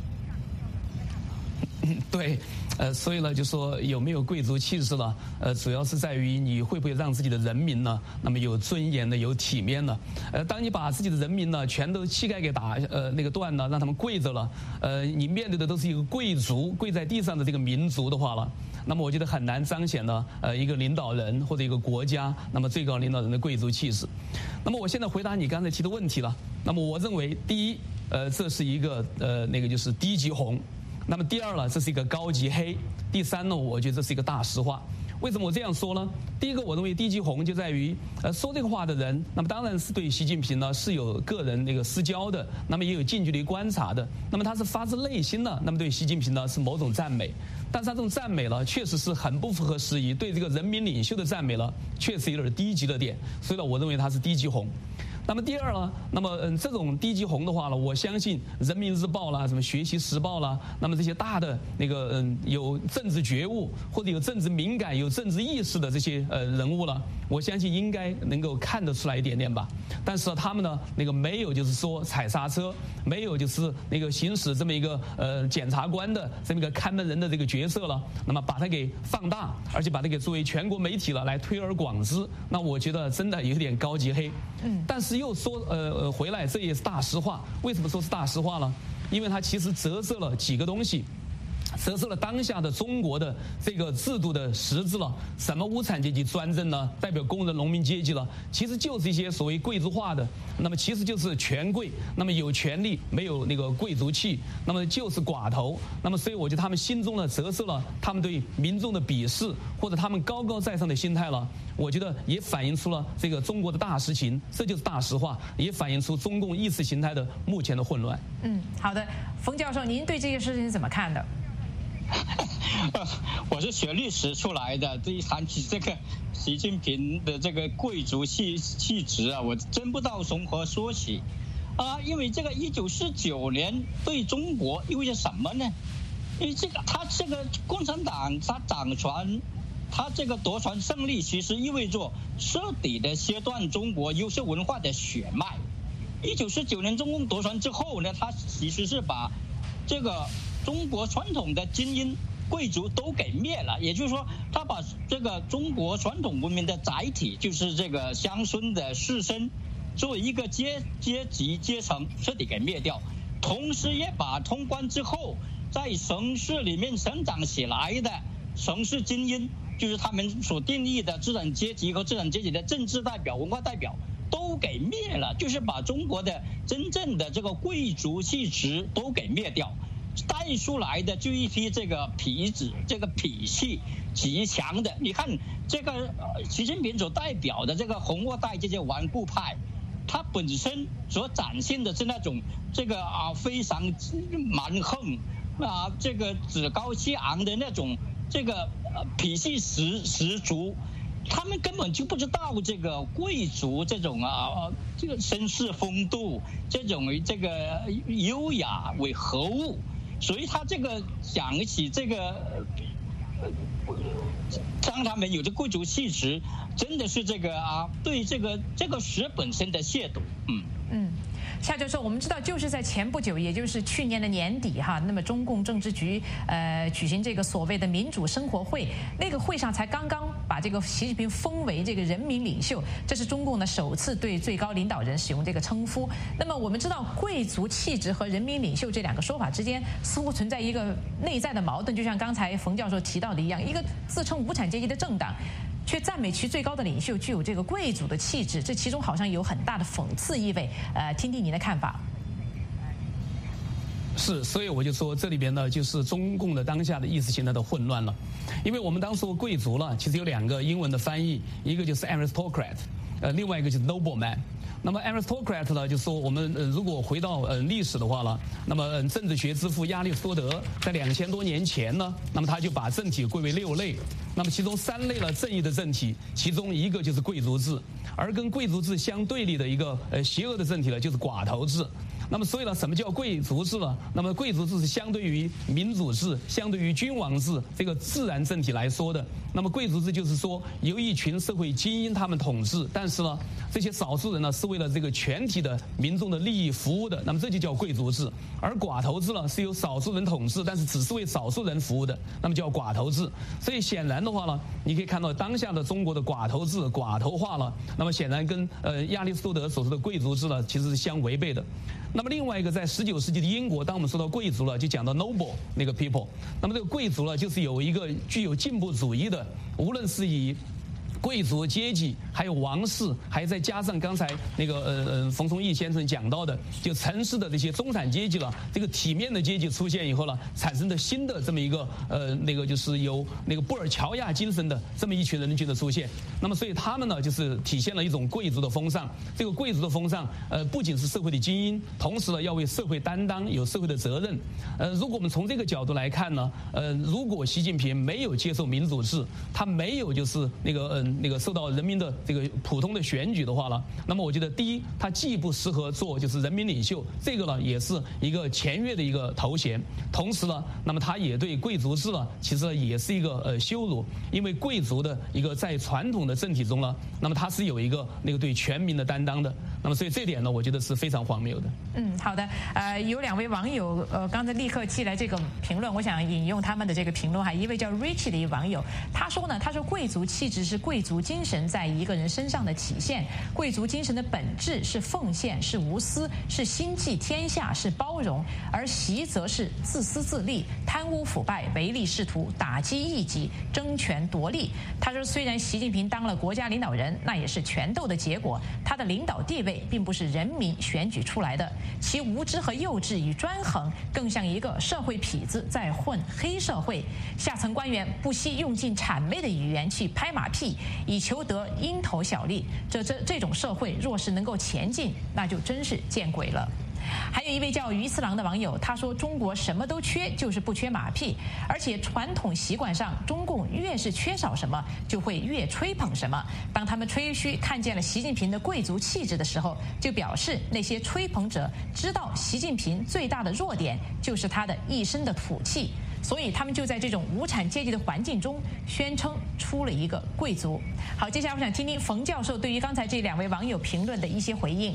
对，所以呢，就说有没有贵族气势呢？主要是在于你会不会让自己的人民呢，那么有尊严的、有体面的。当你把自己的人民呢，全都膝盖给断了，让他们跪着了，你面对的都是一个贵族跪在地上的这个民族的话了，那么我觉得很难彰显呢，一个领导人或者一个国家，那么最高领导人的贵族气势。那么我现在回答你刚才提的问题了。那么我认为，第一，这是一个就是低级红。那么第二呢，这是一个高级黑。第三呢，我觉得这是一个大实话。为什么我这样说呢？第一个，我认为低级红就在于，说这个话的人，那么当然是对习近平呢是有个人私交的，那么也有近距离观察的，那么他是发自内心的，那么对习近平呢是某种赞美。但是他这种赞美呢，确实是很不符合时宜，对这个人民领袖的赞美呢，确实有点低级的点，所以呢，我认为他是低级红。那么第二呢，那么这种低级红的话呢，我相信人民日报啦、什么学习时报啦，那么这些大的有政治觉悟或者有政治敏感、有政治意识的这些人物了，我相信应该能够看得出来一点点吧。但是他们呢，没有就是说踩刹车，没有就是行使这么一个检察官的这么一个看门人的这个角色了，那么把它给放大，而且把它给作为全国媒体了来推而广之，那我觉得真的有点高级黑。但是又说回来，这也是大实话。为什么说是大实话呢？因为它其实折射了几个东西，折射了当下的中国的这个制度的实质了。什么无产阶级专政呢？代表工人农民阶级了，其实就是一些所谓贵族化的，那么其实就是权贵，那么有权利没有贵族气，那么就是寡头。那么所以我觉得他们心中呢折射了他们对民众的鄙视，或者他们高高在上的心态了。我觉得也反映出了这个中国的大实情，这就是大实话，也反映出中共意识形态的目前的混乱。 好的，冯教授，您对这个事情怎么看的？ 我是学历史出来的，对于谈起这个习近平的这个贵族气质啊，我真不知道从何说起因为这个1949年对中国意味着什么呢？因为他这个共产党他掌权，他这个夺权胜利，其实意味着彻底的切断中国优秀文化的血脉。1949年中共夺权之后呢，他其实是把这个中国传统的精英贵族都给灭了。也就是说，他把这个中国传统文明的载体，就是这个乡村的士绅，作为一个阶级阶层彻底给灭掉，同时也把通关之后在城市里面成长起来的城市精英，就是他们所定义的资产阶级和资产阶级的政治代表、文化代表都给灭了，就是把中国的真正的这个贵族气质都给灭掉，带出来的就一批这个痞子，这个痞气极强的。你看这个习近平所代表的这个红二代这些顽固派，他本身所展现的是那种这个非常蛮横这个趾高气昂的那种这个痞气十足。他们根本就不知道这个贵族这种这个绅士风度，这种这个优雅为何物，所以他这个讲起这个当他们有这贵族气质，真的是这个对这个史本身的亵渎。 夏教授，我们知道就是在前不久，也就是去年的年底那么中共政治局举行这个所谓的民主生活会，那个会上才刚刚把这个习近平封为这个人民领袖，这是中共的首次对最高领导人使用这个称呼。那么我们知道贵族气质和人民领袖这两个说法之间似乎存在一个内在的矛盾，就像刚才冯教授提到的一样，一个自称无产阶级的政党却赞美其最高的领袖具有这个贵族的气质，这其中好像有很大的讽刺意味。听听您的看法。 是，所以我就说这里边呢，就是中共的当下的意识形态的混乱了。因为我们当时说贵族了，其实有两个英文的翻译，一个就是 aristocrat，另外一个就是 nobleman。那么 aristocrat 呢，就说我们如果回到历史的话呢，那么政治学之父亚里士多德在2000多年前呢，那么他就把政体归为6类，那么其中3类呢正义的政体，其中一个就是贵族制，而跟贵族制相对立的一个邪恶的政体呢，就是寡头制。那么所以呢，什么叫贵族制呢？那么贵族制是相对于民主制、相对于君王制这个自然政体来说的。那么贵族制就是说由一群社会精英他们统治，但是呢，这些少数人呢是为了这个全体的民众的利益服务的，那么这就叫贵族制。而寡头制呢是由少数人统治，但是只是为少数人服务的，那么叫寡头制。所以显然的话呢，你可以看到当下的中国的寡头制、寡头化了，那么显然跟亚里士多德所说的贵族制呢其实是相违背的。那么另外一个，在19世纪的英国，当我们说到贵族了，就讲到 noble 那个 people。那么这个贵族呢，就是有一个具有进步主义的，无论是以贵族阶级，还有王室，还再加上刚才那个冯崇义先生讲到的，就城市的这些中产阶级了，这个体面的阶级出现以后呢，产生的新的这么一个那个就是有那个布尔乔亚精神的这么一群人群的出现。那么所以他们呢，就是体现了一种贵族的风尚。这个贵族的风尚，不仅是社会的精英，同时呢要为社会担当，有社会的责任。如果我们从这个角度来看呢，如果习近平没有接受民主制，他没有就是那个受到人民的这个普通的选举的话呢，那么我觉得第一，他既不适合做就是人民领袖，这个呢也是一个僭越的一个头衔。同时呢，那么他也对贵族制呢，其实也是一个羞辱，因为贵族的一个在传统的政体中呢，那么他是有一个那个对全民的担当的。那么所以这点呢，我觉得是非常荒谬的。 好的，有2位网友刚才立刻寄来这个评论，我想引用他们的这个评论哈。一位叫 Richie 的一个网友，他说贵族气质是贵族精神在一个人身上的体现，贵族精神的本质是奉献，是无私，是心系天下，是包容，而习则是自私自利、贪污腐败、唯利是图、打击异己、争权夺利。他说，虽然习近平当了国家领导人，那也是权斗的结果，他的领导地位并不是人民选举出来的，其无知和幼稚与专横更像一个社会痞子在混黑社会。下层官员不惜用尽谄媚的语言去拍马屁，以求得蝇头小利。这种社会若是能够前进，那就真是见鬼了。还有一位叫鱼次郎的网友，他说中国什么都缺，就是不缺马屁，而且传统习惯上，中共越是缺少什么，就会越吹捧什么。当他们吹嘘看见了习近平的贵族气质的时候，就表示那些吹捧者知道习近平最大的弱点就是他的一身的土气，所以他们就在这种无产阶级的环境中宣称出了一个贵族。好，接下来我想听听冯教授对于刚才这2位网友评论的一些回应。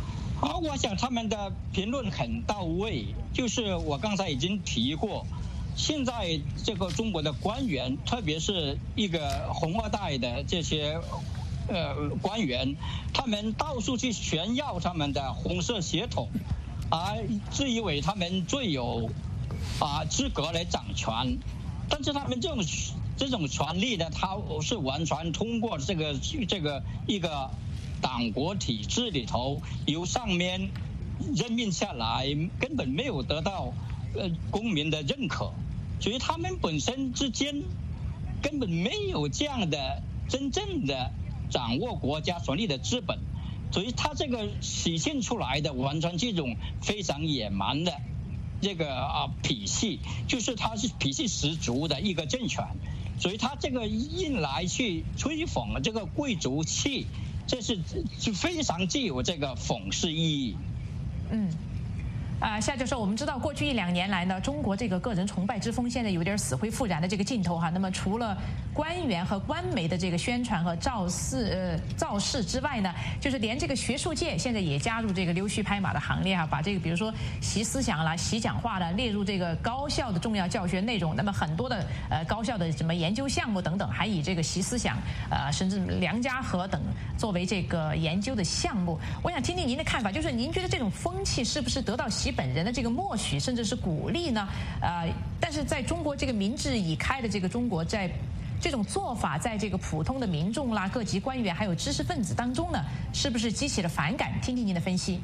我想他们的评论很到位，就是我刚才已经提过， 现在这个中国的官员，特别是一个红二代的这些官员，他们到处去炫耀他们的红色血统，自以为他们最有资格来掌权，但是他们这种权利呢，他是完全通过这个一个党国体制里头由上面任命下来，根本没有得到公民的认可，所以他们本身之间根本没有这样的真正的掌握国家权力的资本，所以他这个体现出来的完全这种非常野蛮的这个痞气，就是他是痞气十足的一个政权，所以他这个引来去吹捧这个贵族气，这是非常具有这个讽刺意义。 夏教授，我们知道过去1-2年来呢，中国这个个人崇拜之风现在有点死灰复燃的这个劲头哈。那么除了官员和官媒的这个宣传和造势之外呢，就是连这个学术界现在也加入这个溜须拍马的行列哈，把这个比如说习思想啦、习讲话啦列入这个高校的重要教学内容。那么很多的高校的什么研究项目等等，还以这个习思想甚至梁家河等作为这个研究的项目。我想听听您的看法，就是您觉得这种风气是不是得到习本人的这个默许甚至是鼓励呢？但是在中国这个民智已开的这个中国，在这种做法在这个普通的民众啦、各级官员还有知识分子当中呢，是不是激起了反感？听听您的分析。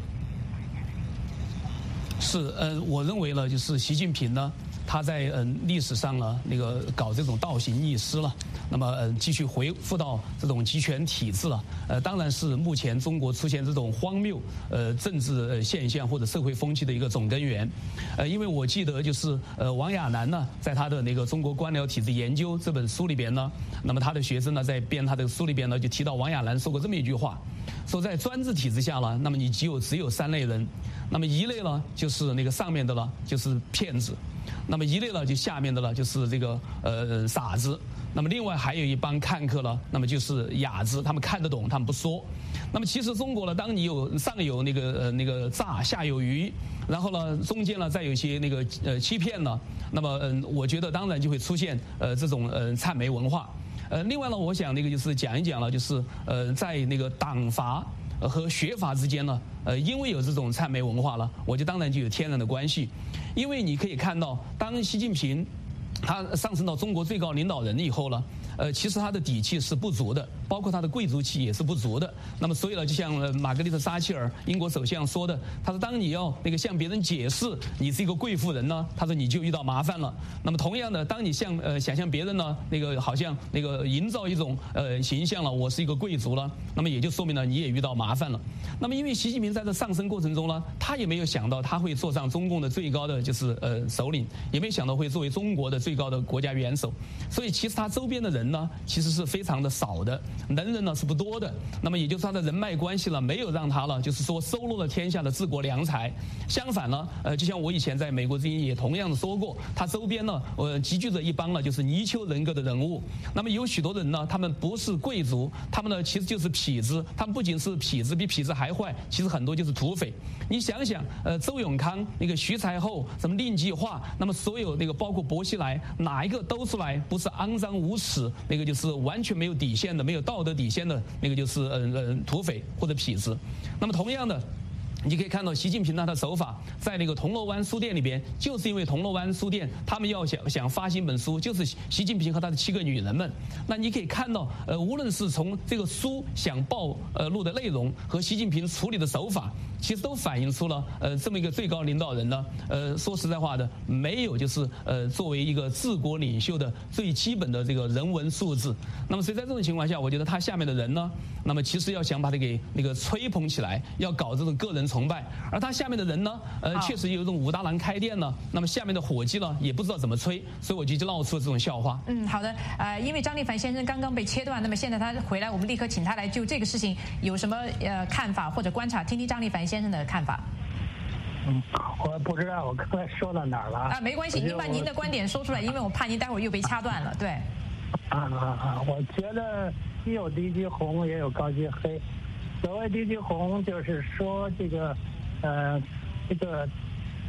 是，我认为呢，就是习近平呢，他在历史上呢那个搞这种倒行逆施了，那么继续回复到这种集权体制了，当然是目前中国出现这种荒谬政治现象或者社会风气的一个总根源。因为我记得就是王亚南呢，在他的那个《中国官僚体制研究》这本书里边呢，那么他的学生呢在编他的书里边呢就提到王亚南说过这么一句话，说在专制体制下呢，那么你只有3类人，那么一类呢就是那个上面的呢就是骗子，那么一类呢就下面的呢就是这个傻子，那么另外还有一帮看客呢，那么就是哑子，他们看得懂，他们不说。那么其实中国呢，当你有上有那个诈，下有余，然后呢中间呢再有一些那个欺骗呢，那么我觉得当然就会出现这种谄媚文化。另外呢，我想那个就是讲一讲了，就是在那个党阀和学阀之间呢，因为有这种谄媚文化了，我觉得当然就有天然的关系。因为你可以看到，当习近平他上升到中国最高领导人以后呢，其实他的底气是不足的，包括他的贵族气也是不足的。那么所以呢，就像玛格丽特·撒切尔英国首相说的，他说当你要那个向别人解释你是一个贵妇人呢，他说你就遇到麻烦了。那么同样的，当你想象别人呢那个好像那个营造一种形象了，我是一个贵族了，那么也就说明了你也遇到麻烦了。那么因为习近平在这上升过程中呢，他也没有想到他会坐上中共的最高的就是首领，也没有想到会作为中国的最高的国家元首，所以其实他周边的人呢其实是非常的少的，能人呢是不多的。那么也就是他的人脉关系呢，没有让他呢就是说收录了天下的治国良才。相反呢，就像我以前在美国之音也同样的说过，他周边呢集聚着一帮呢就是泥鳅人格的人物。那么有许多人呢，他们不是贵族，他们呢其实就是痞子，他们不仅是痞子，比痞子还坏，其实很多就是土匪。你想想，周永康、那个徐才厚、什么令计划，那么所有那个包括薄熙来，哪一个都出来不是肮脏无耻，那个就是完全没有底线的、没有道德底线的那个就是土匪或者痞子。那么同样的，你可以看到习近平他的手法，在那个铜锣湾书店里边，就是因为铜锣湾书店他们要想发行本书，就是习近平和他的7个女人们。那你可以看到，无论是从这个书想报录的内容和习近平处理的手法，其实都反映出了这么一个最高领导人呢，说实在话的，没有就是作为一个治国领袖的最基本的这个人文素质。那么所以在这种情况下，我觉得他下面的人呢，那么其实要想把他给那个吹捧起来，要搞这种个人崇拜，而他下面的人呢，确实有一种武大郎开店呢，那么下面的伙计呢也不知道怎么吹，所以我就闹出了这种笑话。 好的，因为张立凡先生刚刚被切断，那么现在他回来，我们立刻请他来就这个事情有什么看法或者观察，听听张立凡先生的看法。 我不知道我刚才说到哪儿了没关系，您把您的观点说出来，因为我怕您待会儿又被掐断了。对。 我觉得既有低级红也有高级黑。所谓低级红，就是说这个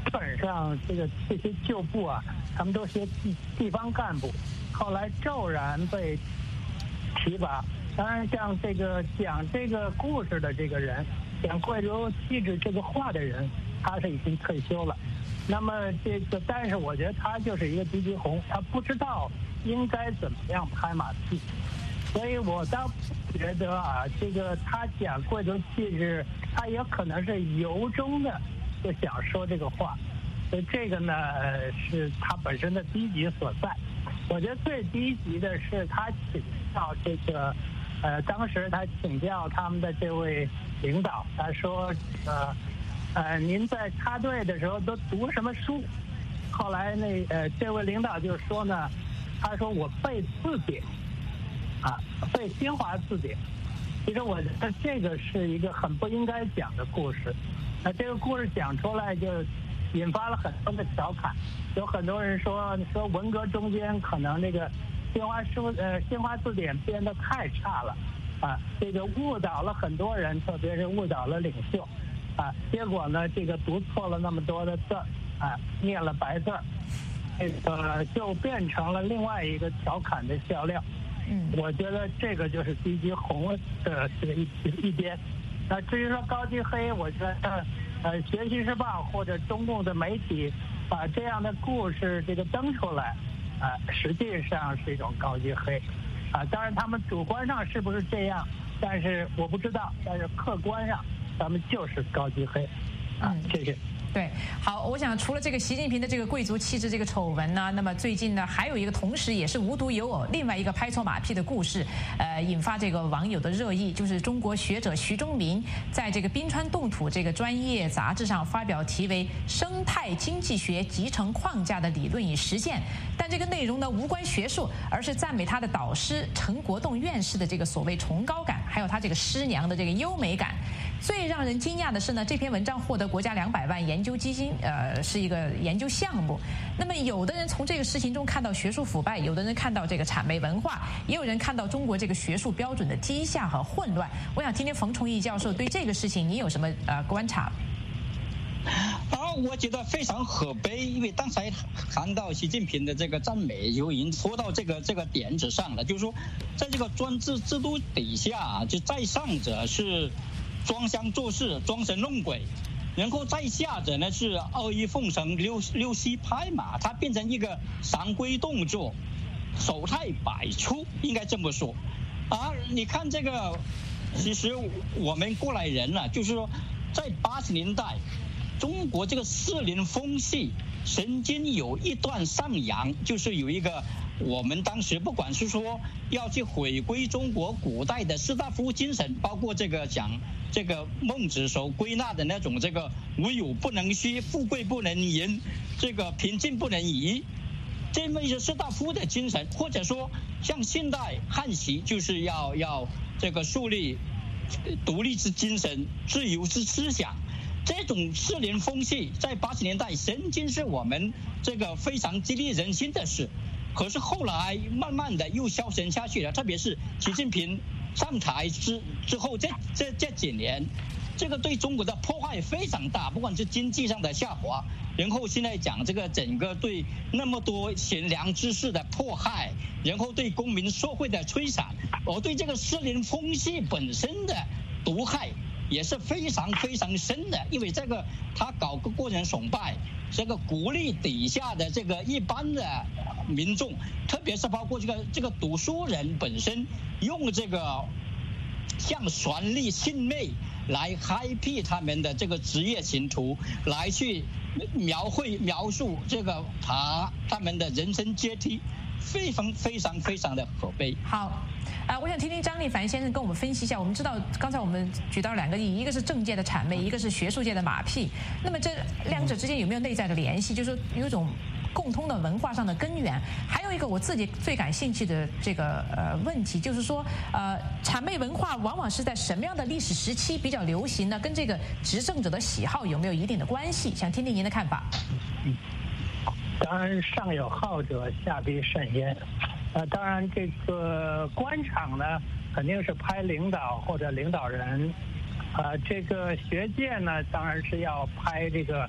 本上这些旧部啊，他们都是地方干部，后来骤然被提拔。当然，像这个讲这个故事的这个人，讲贵族气质这个话的人，他是已经退休了。那么但是我觉得他就是一个低级红，他不知道应该怎么样拍马屁，所以我倒觉得啊，这个他讲贵族气质，他也可能是由衷的就想说这个话，所以这个呢是他本身的低级所在。我觉得最低级的是他请教这个，当时他请教他们的这位领导，他说您在插队的时候都读什么书？后来这位领导就说呢，他说我背字典，背新华字典。其实我觉得这个是一个很不应该讲的故事。这个故事讲出来就引发了很多的调侃，有很多人说文革中间可能这个新华字典编得太差了，这个误导了很多人，特别是误导了领袖。结果呢，这个读错了那么多的字儿，念了白字儿，这个就变成了另外一个调侃的笑料。我觉得这个就是低级红的这个一边。那至于说高级黑，我觉得学习时报或者中共的媒体把这样的故事这个登出来，实际上是一种高级黑。当然他们主观上是不是这样，但是我不知道，但是客观上咱们就是高级黑。谢谢。 对，好，我想除了这个习近平的这个贵族气质这个丑闻呢，那么最近呢还有一个同时也是无独有偶，另外一个拍错马屁的故事，引发这个网友的热议，就是中国学者徐忠明在这个冰川冻土这个专业杂志上发表题为《生态经济学集成框架的理论与实践》，但这个内容呢无关学术，而是赞美他的导师陈国栋院士的这个所谓崇高感，还有他这个师娘的这个优美感。最让人惊讶的是呢，这篇文章获得国家200万研究基金，是一个研究项目。那么有的人从这个事情中看到学术腐败，有的人看到这个谄媚文化，也有人看到中国这个学术标准的低下和混乱。我想听听冯崇义教授对这个事情你有什么观察？ 我觉得非常可悲，因为刚才谈到习近平的这个赞美，就已经说到这个点子上了，就是说，在这个专制制度底下，就在上者是装腔作势、装神弄鬼，然后在下者呢是阿谀奉承、溜须拍马，它变成一个常规动作，手态百出，应该这么说。你看这个，其实我们过来人呢，就是说，在80年代。中国这个士林风气曾经有一段上扬，就是有一个我们当时不管是说要去回归中国古代的士大夫精神，包括这个讲这个孟子所归纳的那种这个无有不能虚，富贵不能淫，这个平静不能移，这么一些士大夫的精神，或者说像现代汉习就是要这个树立独立之精神、自由之思想。这种士林风气在80年代曾经是我们这个非常激励人心的事，可是后来慢慢的又消沉下去了。特别是习近平上台之后这几年，这个对中国的破坏非常大，不管是经济上的下滑，然后现在讲这个整个对那么多贤良之士的迫害，然后对公民社会的摧残，而对这个士林风气本身的毒害也是非常非常深的，因为这个他搞个个人崇拜，这个鼓励底下的这个一般的民众，特别是包括这个读书人本身，用这个像权力性媚来开辟他们的这个职业前途，来去描述这个他们的人生阶梯，非常非常非常的可悲。 好。我想听听张立凡先生跟我们分析一下。我们知道刚才我们举到2个例，一个是政界的谄媚，一个是学术界的马屁。那么这两者之间有没有内在的联系？就是说有一种共通的文化上的根源。还有一个我自己最感兴趣的这个问题，就是说谄媚文化往往是在什么样的历史时期比较流行呢？跟这个执政者的喜好有没有一定的关系？想听听您的看法。 当然，上有好者，下必甚焉。当然，这个官场呢，肯定是拍领导或者领导人。这个学界呢，当然是要拍这个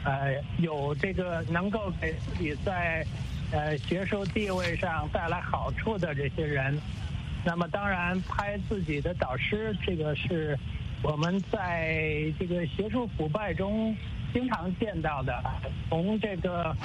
有这个能够给自己在学术地位上带来好处的这些人。那么当然拍自己的导师，这个是我们在这个学术腐败中经常见到的。从这个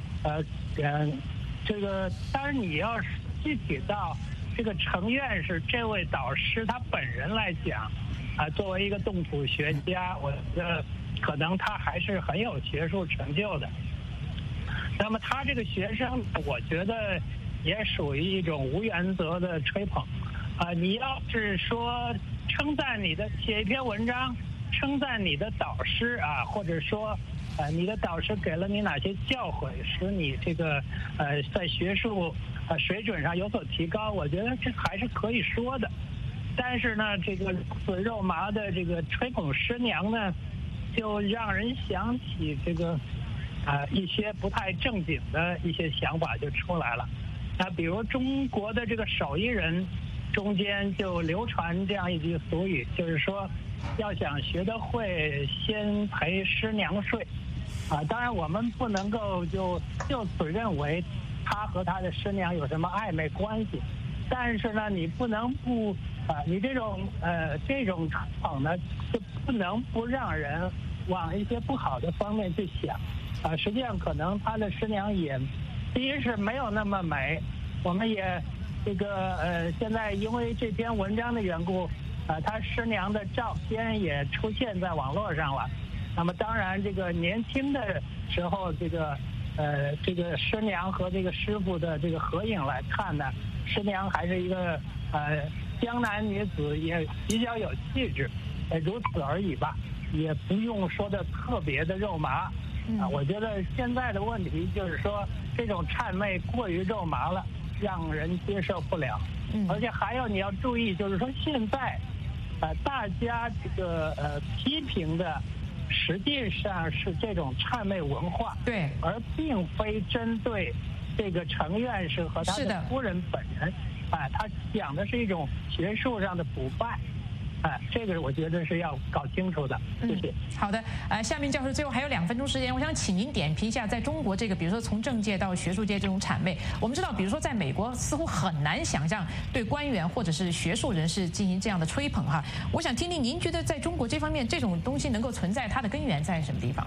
这个当然你要是具体到这个程院士这位导师他本人来讲，作为一个动土学家，我觉得可能他还是很有学术成就的。那么他这个学生，我觉得也属于一种无原则的吹捧。你要是说称赞你的写一篇文章，称赞你的导师或者说你的导师给了你哪些教诲，使你这个在学术水准上有所提高，我觉得这还是可以说的。但是呢，这个肉麻的这个吹捧师娘呢，就让人想起这个一些不太正经的一些想法就出来了。比如中国的这个手艺人中间就流传这样一句俗语，就是说要想学得会，先陪师娘睡。当然我们不能够就此认为他和他的师娘有什么暧昧关系，但是呢，你不能不你这种吹捧呢，就不能不让人往一些不好的方面去想。实际上可能他的师娘也第一是没有那么美，我们也这个现在因为这篇文章的缘故，他师娘的照片也出现在网络上了。那么当然这个年轻的时候这个师娘和这个师傅的这个合影来看呢，师娘还是一个江南女子，也比较有气质，如此而已吧，也不用说的特别的肉麻。我觉得现在的问题就是说这种谄媚过于肉麻了，让人接受不了。而且还有你要注意，就是说现在大家这个批评的实际上是这种谄媚文化， 对， 而并非针对这个程院士和他的夫人本人。他讲的是一种学术上的腐败。这个我觉得是要搞清楚的。谢谢。 好的，夏明教授，最后还有2分钟时间，我想请您点评一下，在中国这个，比如说从政界到学术界这种谄媚，我们知道，比如说在美国似乎很难想象对官员或者是学术人士进行这样的吹捧哈。我想听听您觉得在中国这方面这种东西能够存在，它的根源在什么地方？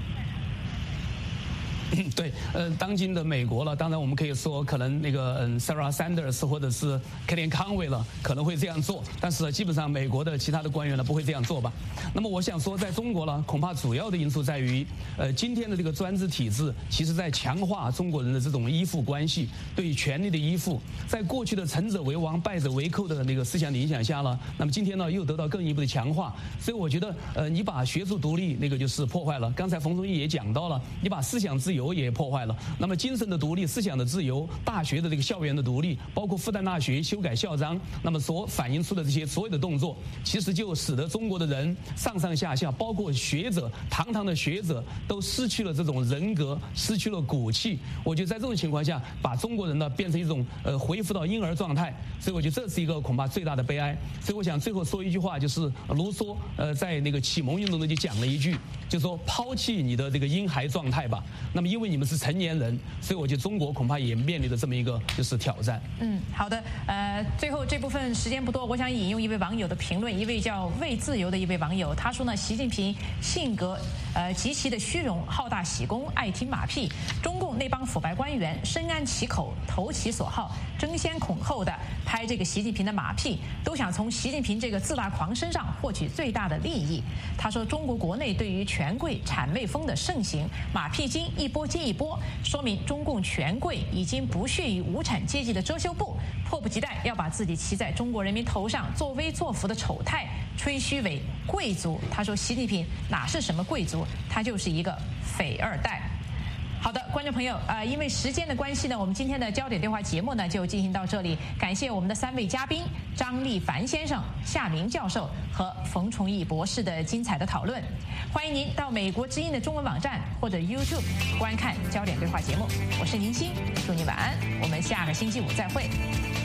对，当今的美国了，当然我们可以说，可能那个Sarah Sanders 或者是凯利康威了，可能会这样做，但是基本上美国的其他的官员呢不会这样做吧。那么我想说，在中国呢，恐怕主要的因素在于，今天的这个专制体制，其实在强化中国人的这种依附关系，对于权力的依附，在过去的成者为王、败者为寇的那个思想的影响下呢，那么今天呢又得到更一步的强化。所以我觉得，你把学术独立那个就是破坏了。刚才冯崇义也讲到了，你把思想自由也破坏了。那么精神的独立、思想的自由、大学的这个校园的独立，包括复旦大学修改校章，那么所反映出的这些所有的动作，其实就使得中国的人上上下下，包括学者、堂堂的学者，都失去了这种人格，失去了骨气。我觉得在这种情况下，把中国人呢变成一种恢复到婴儿状态，所以我觉得这是一个恐怕最大的悲哀。所以我想最后说一句话，就是卢梭在那个启蒙运动中就讲了一句，就说抛弃你的这个婴孩状态吧。那么因为你们是成年人，所以我觉得中国恐怕也面临着这么一个就是挑战。 好的，最后这部分时间不多，我想引用一位网友的评论，一位叫为自由的一位网友，他说呢，习近平性格极其的虚荣，好大喜功，爱听马屁，中共那帮腐败官员深谙其口，投其所好，争先恐后的拍这个习近平的马屁，都想从习近平这个自大狂身上获取最大的利益。他说，中国国内对于权贵谄媚风的盛行，马屁精一波接一波，说明中共权贵已经不屑于无产阶级的遮羞布，迫不及待要把自己骑在中国人民头上作威作福的丑态吹嘘为贵族。他说，习近平哪是什么贵族，他就是一个匪二代。好的，观众朋友，因为时间的关系呢，我们今天的焦点对话节目呢就进行到这里。感谢我们的3位嘉宾张立凡先生、夏明教授和冯崇义博士的精彩的讨论。欢迎您到美国之音的中文网站或者 YouTube 观看焦点对话节目。我是宁鑫，祝您晚安，我们下个星期五再会。